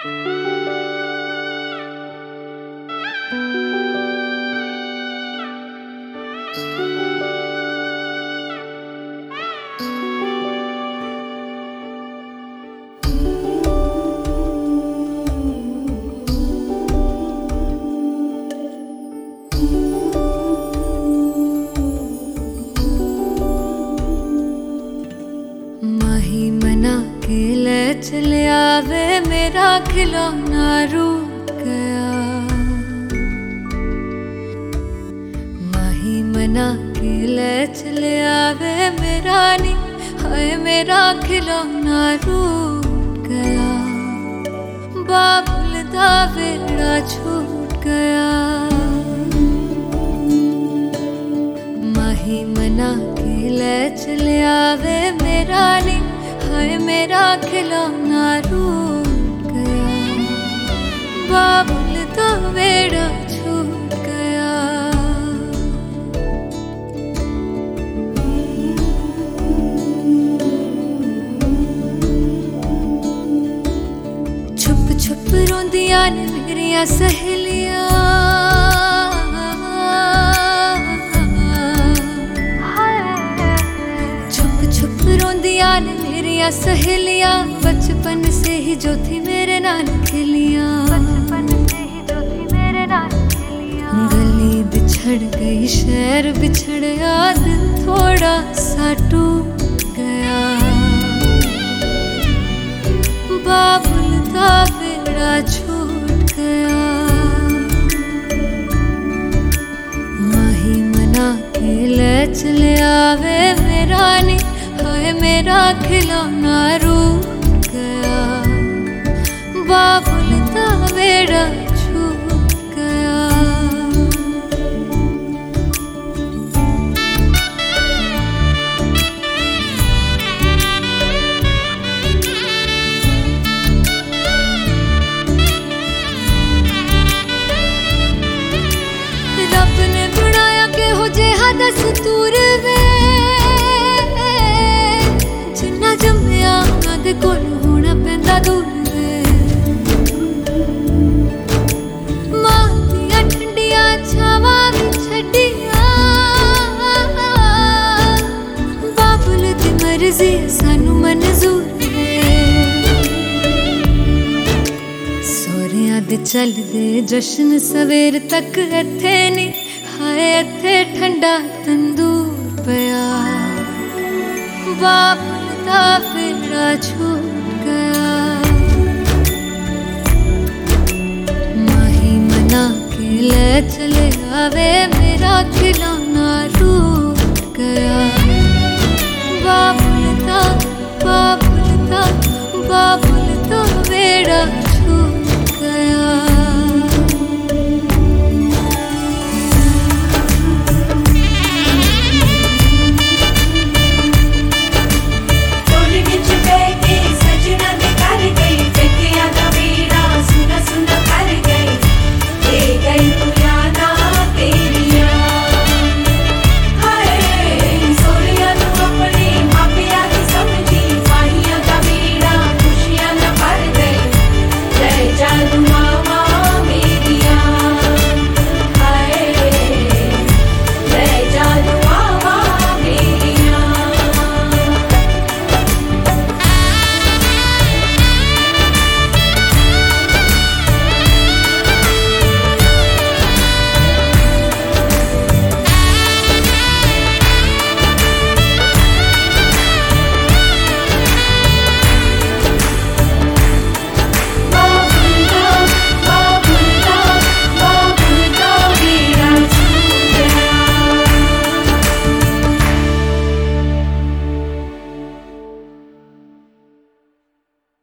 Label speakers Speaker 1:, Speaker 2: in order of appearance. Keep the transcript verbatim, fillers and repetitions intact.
Speaker 1: माही मना के ले चले आवे मेरा खिलौना रूठ गया। माही मना के ले चले आवे मेरा नी हाय मेरा खिलौना रूठ गया। बाबुल दा वेड़ा छूट गया। माही मना के ले चले आवे मेरा नी हाय मेरा खिलौना रूठ गया। बाबुल दा वेड़ा छूट गया। छुप छुप रोंदियां ने मेरियां सहेलियां। ने मेरिया सहेलियां बचपन से ही जो थी मेरे नाल खेलियां। बचपन से ही जो थी मेरे नाल खेलियां। गली बिछड़ गई शहर बिछड़ गया दिल थोड़ा सा टूट गया। बाबुल दा वेड़ा छूट गया। माही मना के ले चले आवे मेरा नी हाय मेरा खिलौना रूठ गया। बाबुल दा वेड़ा छूट गया। रब ने बनाया के हो जेहा दस्तूर वे जम्मिया दे कोल होना पैंदा दूर वे। मां दियां ठंडियां छावां भी छड्डियां। बाबुल दी मर्जी सानू मंजूर वे। सोहरियां दे चलदे जश्न सवेर तक इत्थे नी हाय इत्थे ठंडा तंदूर पिया। बाबुल दा वेड़ा छूट गया। माही मना के ले चले आवे।